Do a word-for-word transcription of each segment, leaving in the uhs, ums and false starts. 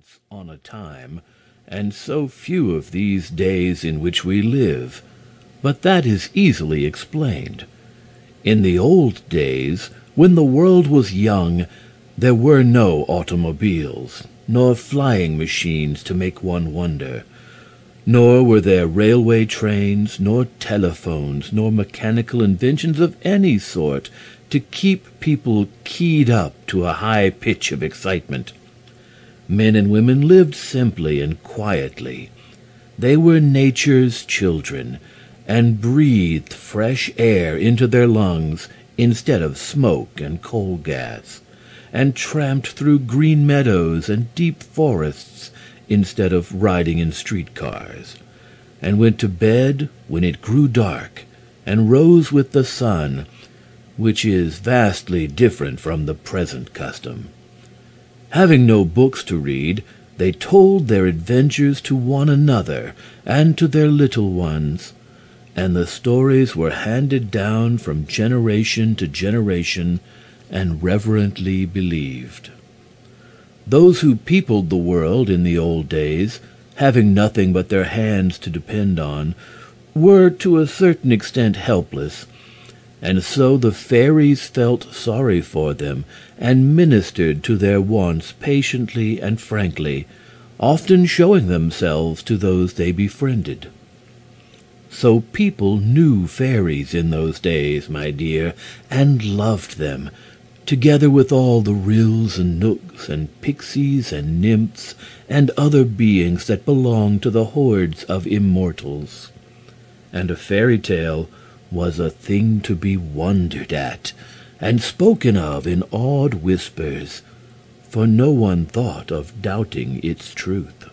once on a time, and so few of these days in which we live, but that is easily explained. In the old days, when the world was young, there were no automobiles, nor flying machines to make one wonder, nor were there railway trains, nor telephones, nor mechanical inventions of any sort to keep people keyed up to a high pitch of excitement. Men and women lived simply and quietly. They were nature's children, and breathed fresh air into their lungs instead of smoke and coal gas, and tramped through green meadows and deep forests instead of riding in streetcars, and went to bed when it grew dark, and rose with the sun, which is vastly different from the present custom. Having no books to read, they told their adventures to one another and to their little ones, and the stories were handed down from generation to generation and reverently believed. Those who peopled the world in the old days, having nothing but their hands to depend on, were to a certain extent helpless, and so the fairies felt sorry for them and ministered to their wants patiently and frankly, often showing themselves to those they befriended. So people knew fairies in those days, my dear, and loved them, together with all the ryls and knooks and pixies and nymphs and other beings that belonged to the hordes of immortals. And a fairy tale was a thing to be wondered at, and spoken of in awed whispers, for no one thought of doubting its truth.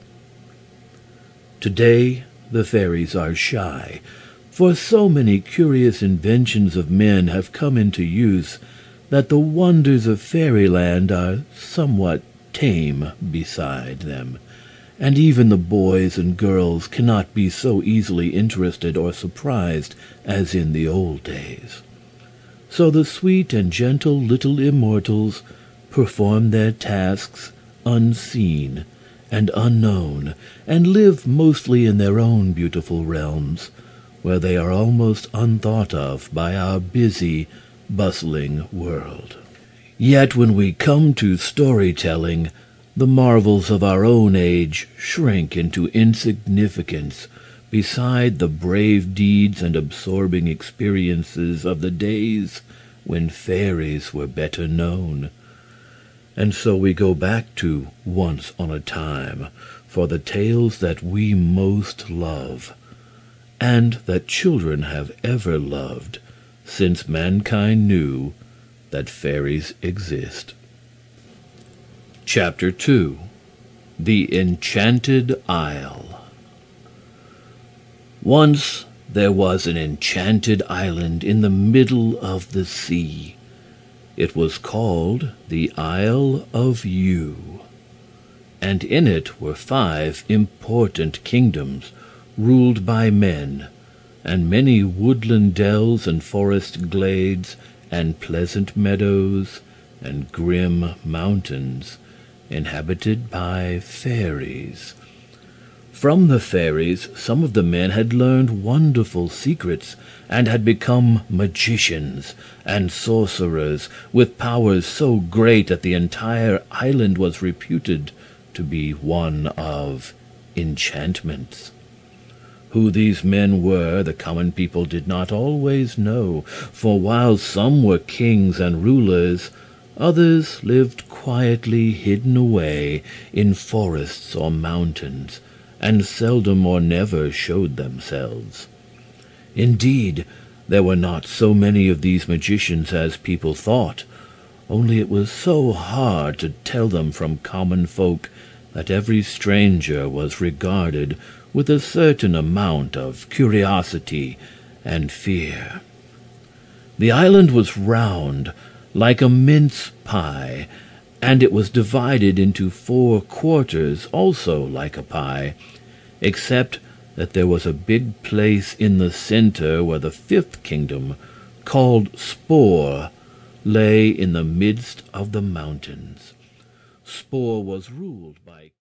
Today the fairies are shy, for so many curious inventions of men have come into use that the wonders of fairyland are somewhat tame beside them, and even the boys and girls cannot be so easily interested or surprised as in the old days. So the sweet and gentle little immortals perform their tasks unseen and unknown, and live mostly in their own beautiful realms, where they are almost unthought of by our busy, bustling world. Yet when we come to storytelling, the marvels of our own age shrink into insignificance beside the brave deeds and absorbing experiences of the days when fairies were better known. And so we go back to Once on a Time for the tales that we most love, and that children have ever loved since mankind knew that fairies exist. Chapter two. The Enchanted Isle. Once there was an enchanted island in the middle of the sea. It was called the Isle of Yew, and in it were five important kingdoms ruled by men, and many woodland dells and forest glades and pleasant meadows and grim mountains inhabited by fairies. From the fairies some of the men had learned wonderful secrets and had become magicians and sorcerers with powers so great that the entire island was reputed to be one of enchantments. Who these men were, the common people did not always know, for while some were kings and rulers, others lived quietly hidden away in forests or mountains, and seldom or never showed themselves. Indeed, there were not so many of these magicians as people thought, only it was so hard to tell them from common folk that every stranger was regarded with a certain amount of curiosity and fear. The island was round, like a mince pie, and it was divided into four quarters, also like a pie, except that there was a big place in the center where the fifth kingdom, called Spore, lay in the midst of the mountains. Spore was ruled by